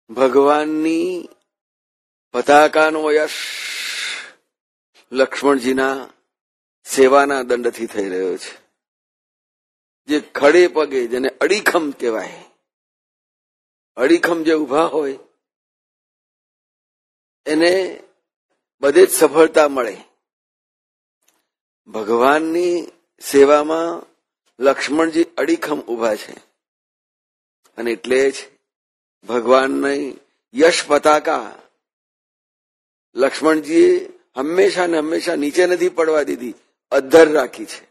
ભગવાનની પતાકાનો યશ લક્ષ્મણજીના સેવાના દંડથી થઈ રહ્યો છે. જે ખડે પગે, જેને અડીખમ કહેવાય, અડીખમ જે ઉભા હોય એને બધે જ સફળતા મળે. ભગવાનની સેવામાં લક્ષ્મણજી અડીખમ ઉભા છે અને એટલે જ ભગવાનની યશ પતાકા લક્ષ્મણજીએ હંમેશા ને હંમેશા નીચે નથી પડવા દીધી, અધ્ધર રાખી છે.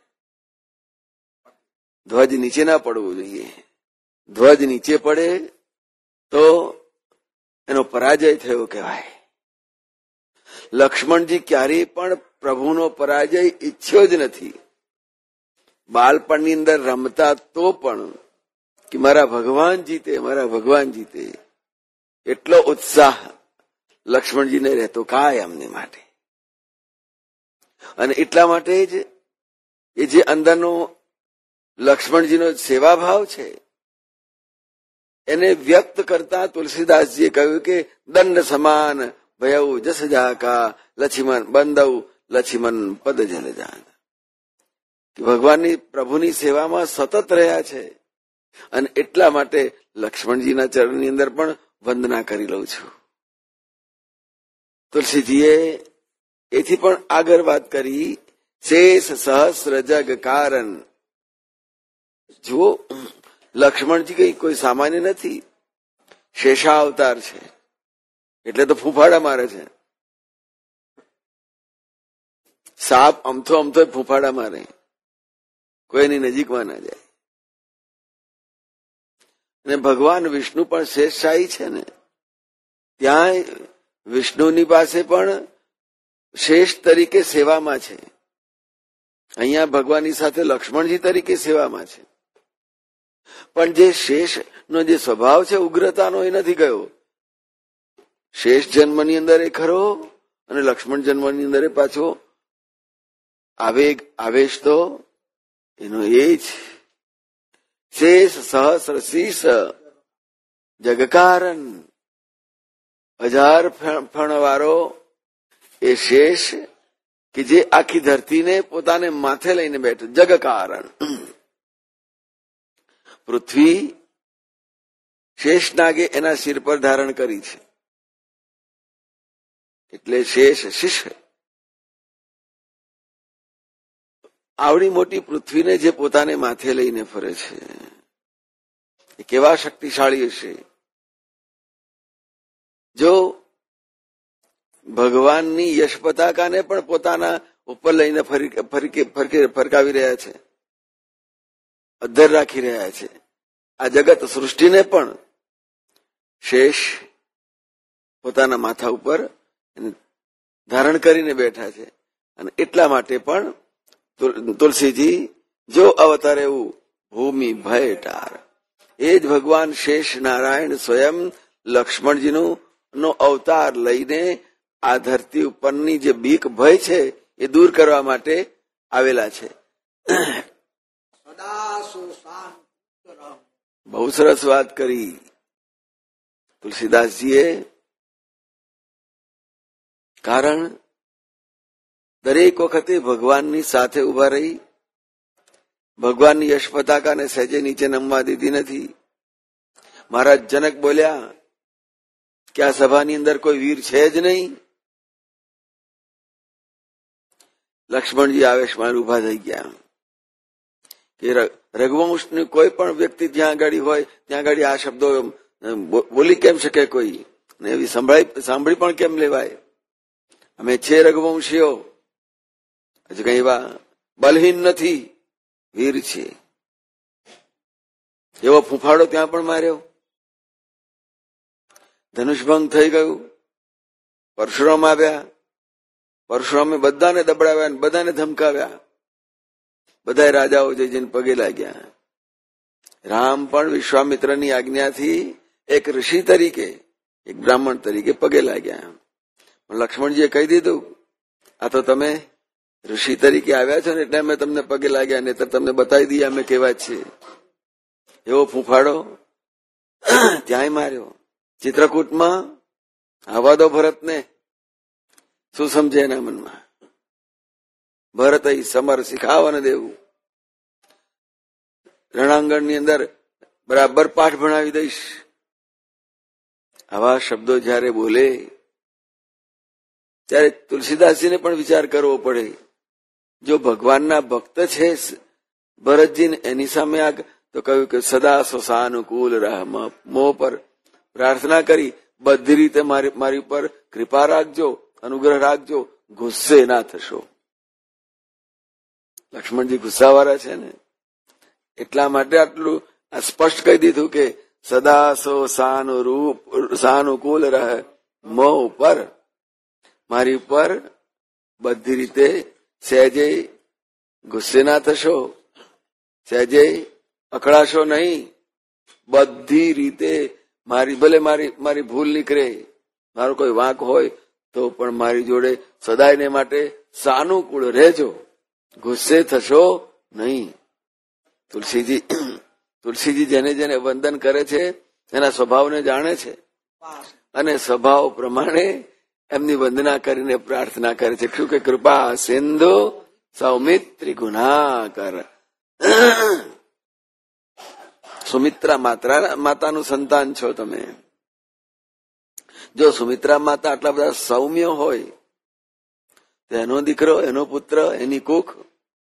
ધ્વજ નીચે ના પડવું જોઈએ. ધ્વજ નીચે પડે તો એનો પરાજય થયો કહેવાય. લક્ષ્મણજી ક્યારેય પણ પ્રભુનો પરાજય ઈચ્છ્યો જ નથી. બાળપણની અંદર રમતા તો પણ કે મારા ભગવાન જીતે, મારા ભગવાન જીતે, એટલો ઉત્સાહ લક્ષ્મણજીને રહેતો કાયમની માટે. અને એટલા માટે જ એ જે અંદરનો લક્ષ્મણજીનો સેવાભાવ છે એને વ્યક્ત કરતા તુલસીદાસજીએ કહ્યું કે દંડ સમાન ભયઉ જસ જાકા લક્ષ્મણ બંદઉ લક્ષ્મણ પદ જલજાન. ભગવાનની પ્રભુની સેવામાં સતત રહ્યા છે અને એટલા માટે લક્ષ્મણજીના ચરણની અંદર પણ વંદના કરી લઉં છું. તુલસીજીએ એથી પણ આગળ વાત કરી, શેષ સહસ્ર જગ કારણ. જુઓ, લક્ષ્મણજી કઈ કોઈ સામાન્ય નથી, શેષાવતાર છે. એટલે તો ફૂફાડા મારે છે. સાપ અમથો અમથો ફૂફાડા મારે, કોઈની નજીકમાં ના જાય. અને ભગવાન વિષ્ણુ પણ શેષશાહી છે ને, ત્યાં વિષ્ણુની પાસે પણ શેષ તરીકે સેવામાં છે. અહીંયા ભગવાનની સાથે લક્ષ્મણજી તરીકે સેવામાં છે. પણ જે શેષનો જે સ્વભાવ છે ઉગ્રતાનો, એ નથી ગયો. શેષ જન્મની અંદર એ ખરો અને લક્ષ્મણ જન્મની અંદર એ પાછો આવેશ તો એનો એ જ. શેષ સહસ્ર શીશ જગકારણ. 1000 ફણવાળો એ શેષ કે જે આખી ધરતીને પોતાને માથે લઈને બેઠો. જગકારણ. પૃથ્વી શેષનાગે એના શિર પર ધારણ કરી છે એટલે શેષ શિષ્ય. આવડી મોટી પૃથ્વીને જે પોતાને માથે લઈને ફરે છે એ કેવા શક્તિશાળી હશે. જો ભગવાનની યશ પતાકાને પણ પોતાના ઉપર લઈને ફરકાવી રહ્યા છે, અધ્ધર રાખી રહ્યા છે. આ જગત સૃષ્ટિને પણ શેષ પોતાના માથા ઉપર ધારણ કરીને બેઠા છે. અને એટલા માટે પણ તુલસીજી જો અવતાર એવું ભૂમિ ભય ટાર. એ જ ભગવાન શેષ નારાયણ સ્વયં લક્ષ્મણજીનો અવતાર લઈને આ ધરતી ઉપરની જે બીક ભય છે એ દૂર કરવા માટે આવેલા છે. બહુ સરસ વાત કરી તુલસીદાસજીએ. કારણ દરેક વખતે ભગવાનની સાથે ઉભા રહી, ભગવાનની યશ પતાકાને સહેજે નીચે નમવા દીધી નથી. મહારાજ જનક બોલ્યા કે આ સભાની અંદર કોઈ વીર છે જ નહીં. લક્ષ્મણજી આવેશમાં ઉભા થઈ ગયા કે રઘુવંશની કોઈ પણ વ્યક્તિ જ્યાં આગળ હોય ત્યાં આગળ આ શબ્દો બોલી કેમ શકે કોઈ, ને એવી સાંભળી પણ કેમ લેવાય. અમે છે રઘુવંશીઓ, હજુ કઈ એવા બલહીન નથી, વીર છે. એવો ફૂફાડો ત્યાં પણ માર્યો, ધનુષભંગ થઈ ગયું. પરશુરામ આવ્યા, પરશુરામે બધાને દબડાવ્યા અને બધાને ધમકાવ્યા. બધા રાજાઓ જઈને પગે લાગ્યા. રામ પણ વિશ્વામિત્રની આજ્ઞાથી એક ઋષિ તરીકે, એક બ્રાહ્મણ તરીકે પગે લાગ્યા. પણ લક્ષ્મણજીએ કહી દીધું, આ તો તમે ઋષિ તરીકે આવ્યા છો ને એટલે અમે તમને પગે લાગ્યા, ને તમને બતાવી દઈએ અમે કેવા છીએ. એવો ફૂફાડો ત્યાંય માર્યો. ચિત્રકૂટમાં આવવા દો ભરતને. શું સમજે એના મનમાં? ભરત સમર શીખાવવાને દેવું. રણાંગણની અંદર બરાબર પાઠ ભણાવી દઈશ. આવા શબ્દો જયારે બોલે ત્યારે તુલસીદાસજીને પણ વિચાર કરવો પડે. જો ભગવાનના ભક્ત છે ભરતજીને, એની સામે તો કહ્યું કે સદા સ્વસાનુકૂલ રાહ મોહ પર પ્રાર્થના કરી, બધી રીતે મારી ઉપર કૃપા રાખજો, અનુગ્રહ રાખજો, ગુસ્સે ના થશો. લક્ષ્મણજી ગુસ્સાવાળા છે ને, એટલા માટે આટલું સ્પષ્ટ કહી દીધું કે સદા સાનુકૂલ રહે મોહ ઉપર, મારી ઉપર બધી રીતે સહેજે ગુસ્સે ના થશો, સહેજે અકળાશો નહીં. બધી રીતે ભલે મારી ભૂલ નીકળે, મારો કોઈ વાંક હોય તો પણ મારી જોડે સદાયને માટે સાનુકૂળ રહેજો, ગુસ્સે થશો નહીં. તુલસીજી જેને જેને વંદન કરે છે એના સ્વભાવને જાણે છે અને સ્વભાવ પ્રમાણે એમની વંદના કરીને પ્રાર્થના કરે છે. શું કે કૃપા સિંધુ સૌમિત્રી ગુનાકર. સુમિત્રા માતાનું સંતાન છો તમે. જો સુમિત્રા માતા આટલા બધા સૌમ્ય હોય તો એનો દીકરો, એનો પુત્ર, એની કુખ.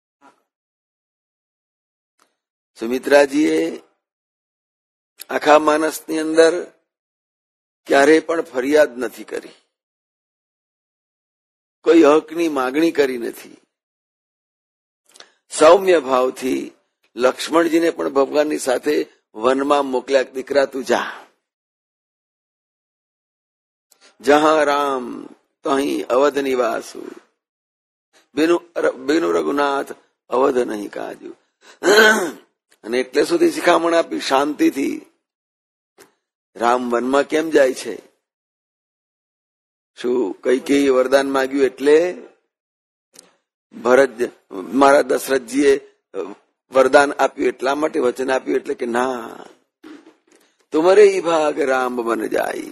સુમિત્રાજીએ આખા માનસની અંદર ક્યારેય પણ ફરિયાદ નથી કરી, કોઈ હકની માગણી કરી નથી. સૌમ્ય ભાવથી લક્ષ્મણજીને પણ ભગવાનની સાથે વનમાં મોકલ્યા. દીકરા તું જા, જહાં રામ તહીં અવધ નિવાસુ, બેનું રઘુનાથ અવધ નહીં કાજુ. અને એટલે સુધી શિખામણ આપી શાંતિથી. રામ વનમાં કેમ જાય છે? શું કૈકેયી વરદાન માંગ્યું એટલે? મારા દશરથજીએ વરદાન આપ્યું એટલા માટે, વચન આપ્યું એટલે કે ના, તુમરે ઈ ભાગ રામ બન જાય,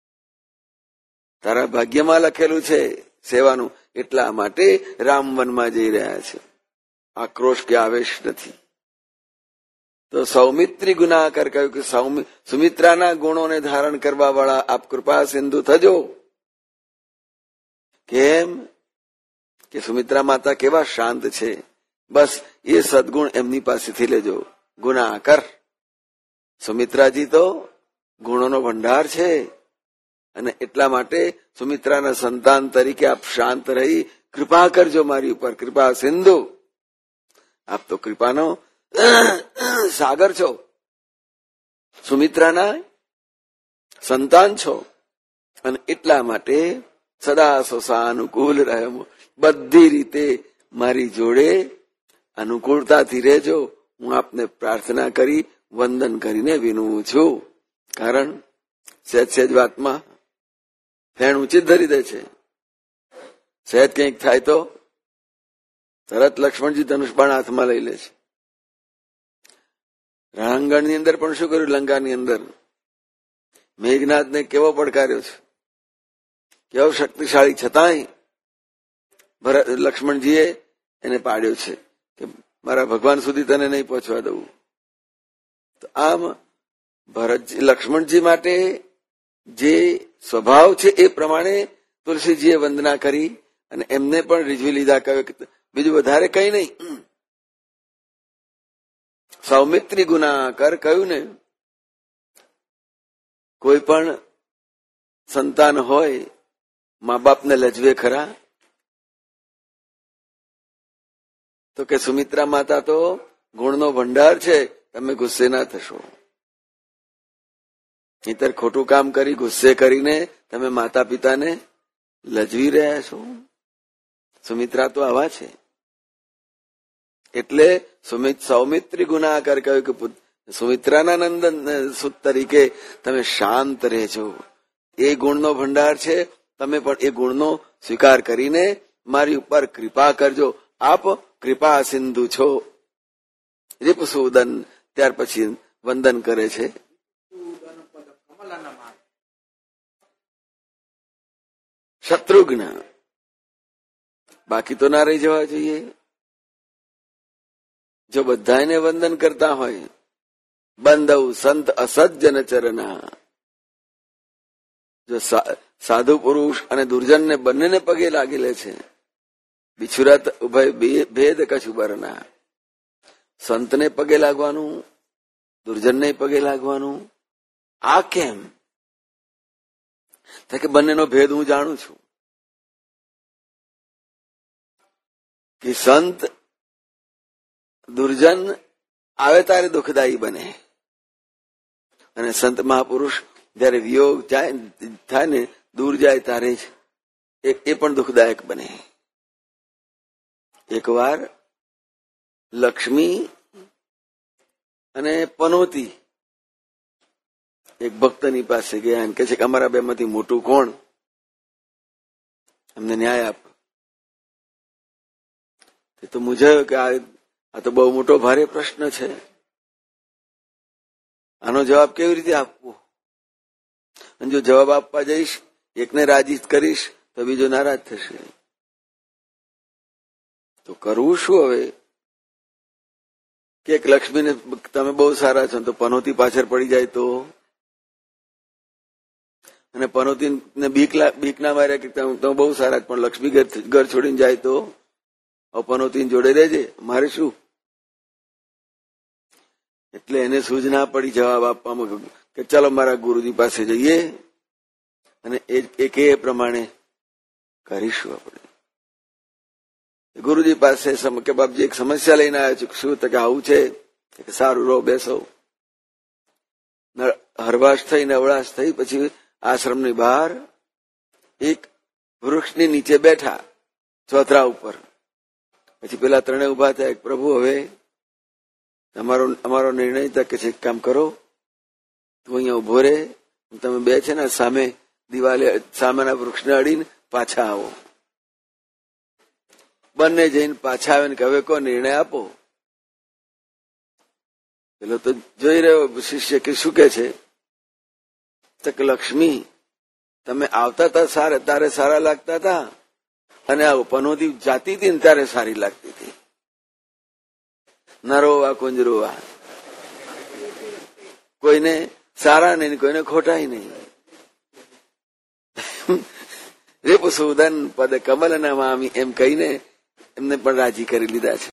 તારા ભાગ્યમાં લખેલું છે સેવાનું, એટલા માટે રામ વનમાં જઈ રહ્યા છે. આક્રોશ કે આવેશ નથી. તો સૌમિત્રી ગુનાકર કહ્યું કે સુમિત્રાના ગુણોને ધારણ કરવા વાળા આપ કૃપા સિંધુ થજો. કેમ કે સુમિત્રા માતા કેવા શાંત છે, બસ એ સદગુણ એમની પાસેથી લેજો. ગુનાકર, સુમિત્રાજી તો ગુણોનો ભંડાર છે અને એટલા માટે સુમિત્રાના સંતાન તરીકે આપ શાંત રહી કૃપા કરજો મારી ઉપર. કૃપા સિંધુ, આપ તો કૃપાનો સાગર છો, સુમિત્રાના સંતાન છો અને એટલા માટે સદા સાનુકૂલ રહે, બધી રીતે મારી જોડે અનુકૂળતાથી રહેજો. હું આપને પ્રાર્થના કરી વંદન કરીને વિનવું છું. કારણ સહેજ વાતમાં ફેણ ઊંચી ધરી દે છે. સહેજ કંઈક થાય તો તરત લક્ષ્મણજી ધનુષબાણ હાથમાં લઈ લે છે. રણાંગણની અંદર પણ શું કર્યું? લંકાની અંદર મેઘનાથને કેવો પડકાર્યો છે, કેવો શક્તિશાળી, છતાંય લક્ષ્મણજીએ એને પાડ્યો છે કે મારા ભગવાન સુધી તને નહીં પહોંચવા દઉં. તો આમ લક્ષ્મણજી માટે જે સ્વભાવ છે એ પ્રમાણે તુલસીજીએ વંદના કરી અને એમને પણ રીઝવી લીધા. કહ્યું કે બીજું વધારે કઈ નહીં. સૌમિત્રી ગુનાકર કહ્યું ને, કોઈ પણ સંતાન હોય મા બાપને લજવે ખરા? તો કે સુમિત્રા માતા તો ગુણનો ભંડાર છે, તમે ગુસ્સે ના થશો. નહીંતર ખોટું કામ કરી ગુસ્સે કરીને તમે માતા પિતાને લજવી રહ્યા છો. સુમિત્રા તો આવા છે. એટલે સૌમિત્રી ગુનાકર કહ્યું કે સુમિત્રાના નંદન સુત તરીકે તમે શાંત રહેજો. એ ગુણનો ભંડાર છે, તમે પણ એ ગુણનો સ્વીકાર કરીને મારી ઉપર કૃપા કરજો. આપ કૃપા સિંધુ છો. રીપસૂદન ત્યાર પછી વંદન કરે છે. શત્રુઘ્ન, બાકી તો ના રહી જવા જોઈએ. જો બધાને વંદન કરતા હોય, બંધવ સંત અસજ્જન ચરણા, જો સાધુ પુરુષ અને દુર્જનને બંનેને પગે લાગી લે છે, બિછુરત ઉભય ભેદ કછુ બરના. સંતને પગે લાગવાનું, દુર્જનને પગે લાગવાનું, આ કેમ? કે બંનેનો ભેદ હું જાણું છું કે સંત દુર્જન આવે ત્યારે દુઃખદાયી બને, અને સંત મહાપુરુષ જયારે વિયોગ થાય ને, દૂર જાય ત્યારે જ એ પણ દુઃખદાયક બને. એકવાર લક્ષ્મી અને પનોતી એક ભક્તની પાસે ગયા અને કહે છે કે અમારા બે માંથી મોટું કોણ? અમને ન્યાય આપ. એ તો મૂંઝાયો કે આ તો બહુ મોટો ભારે પ્રશ્ન છે, આનો જવાબ કેવી રીતે આપવો? અને જો જવાબ આપવા જઈશ, એકને રાજી કરીશ તો બીજો નારાજ થશે. તો કરવું શું હવે? કે લક્ષ્મીને તમે બહુ સારા છો, તો પનોતી પાછળ પડી જાય તો, અને પનોતીને બીક ના માર્યા કે તમે બહુ સારા, પણ લક્ષ્મી ઘર છોડીને જાય તો પનોતીને જોડે રહેજે, મારે શું? એટલે એને સૂઝ ના પડી જવાબ આપવામાં કે ચાલો મારા ગુરુજી પાસે જઈએ અને એ પ્રમાણે કરીશું આપણે. ગુરુજી પાસે કે બાપજી એક સમસ્યા લઈને આવ્યો છું. શું? તો કે આવું છે. કે સારું, રહો, બેસો. હરવાશ થઈ, નવળાશ થઈ, પછી આશ્રમની બહાર એક વૃક્ષની નીચે બેઠા, ચોતરા ઉપર. પછી પેલા ત્રણે ઉભા થયા. પ્રભુ, હવે અમારો નિર્ણય તક છે, એક કામ કરો, તું અહીંયા ઉભો રહે, તમે બે છે ને સામે દિવાલે સામેના વૃક્ષને અડીને પાછા આવો. બંને જઈને પાછા આવે ને કે હવે કો નિર્ણય આપો. પેલો તો જોઈ રહ્યો શિષ્ય કે શું કે છે? તો કે લક્ષ્મી, તમે આવતા હતા તારે સારા લાગતા હતા, અને આ પનોતી જાતી હતી ને ત્યારે સારી લાગતી હતી. નરોવા કુંજરોવા, કોઈને સારા નહીં, કોઈને ખોટાય નહીં. રેપસુદન પદ કમલ નમામી એમ કહીને એમને પણ રાજી કરી લીધા છે.